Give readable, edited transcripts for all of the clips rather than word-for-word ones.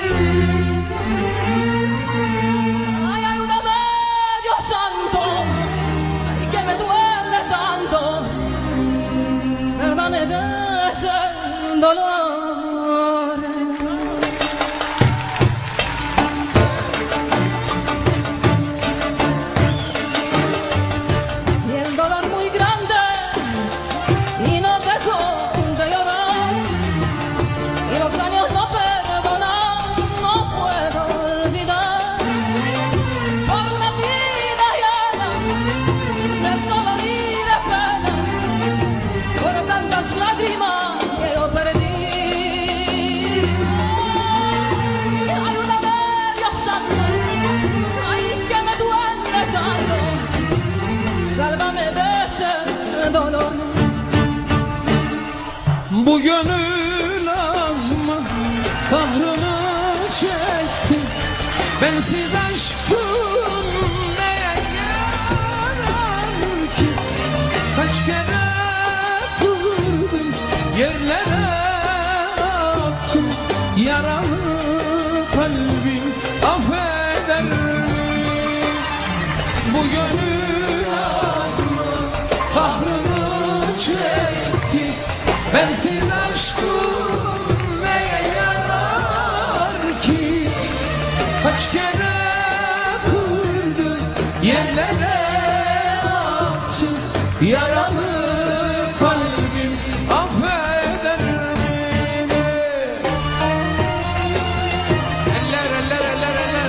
Ay, ayúdame, Dios santo, ay, que me duele tanto, sálvame de ese dolor. Y el dolor muy grande y no dejo de llorar, y los años no perdonan, no puedo olvidar, por una vida llena de dolor y de pena, por tantas lágrimas que yo perdí. Ayúdame, Dios santo, ay, que me duele tanto, sálvame de ese dolor. Bu gönül azmı kahrını çekti. Bensiz aşkım neye yarar ki? Kaç kere kırdım, yerlere attım. Yaralı kalbim affeder mi? Bu gönül azmı kahrını çekti. Bensiz aşkım neye yarar ki? Kaç kere kırdım, yerlere attım. Yaralı kalbim affeder mi? Eller, eller, eller, eller.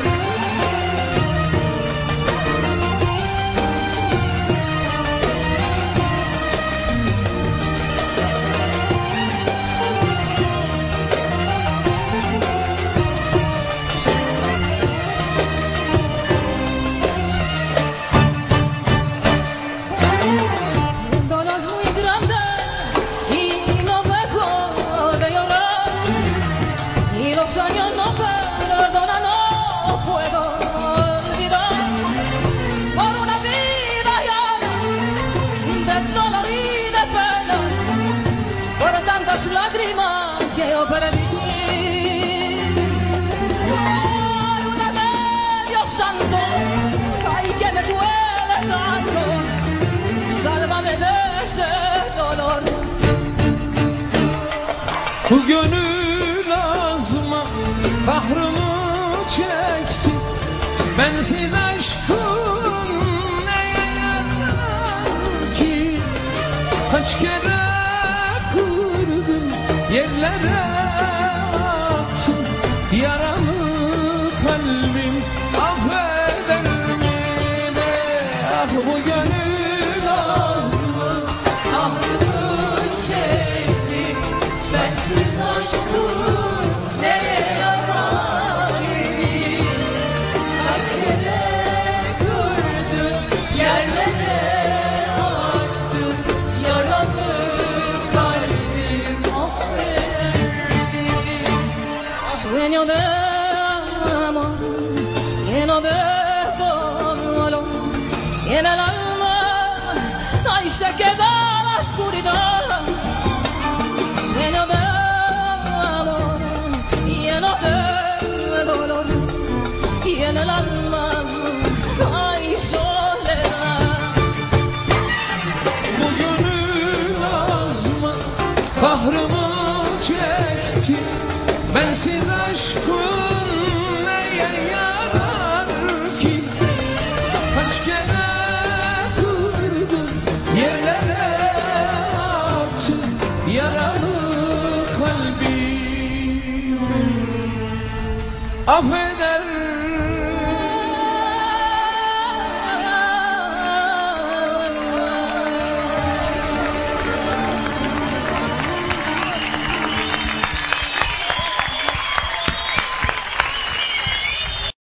El dolor es muy grande y no dejo de llorar, y los años no perdonan, no puedo olvidar, por una vida llena de dolor y de pena, por tantas lágrimas que yo perdí. Ayúdame, Dios santo, ay, que me duele tanto, sálvame de ese dolor. Bu gönül azma kahrımı çekti. Bensiz aşkım neye yarar ki? Kaç kere kırdım, yerlere attım. Yaralı kalbim affeder mi? Ah, bu gönül azmı kahrını çekti. Bensiz aşkım neye yarar ki? Kaç kere kırdım, yerlere attım. Yaralı kalbim affeder mi? Sueño de amor lleno de dolor, y en el alma ahí se queda la oscuridad. Sueño de amor lleno de dolor, y en el alma hay soledad. Bu gönül azmı kahrımı çekti. Bensiz aşkım neye yarar ki? Kaç kere kırdım, yerlere attım. Yaralı kalbim affeder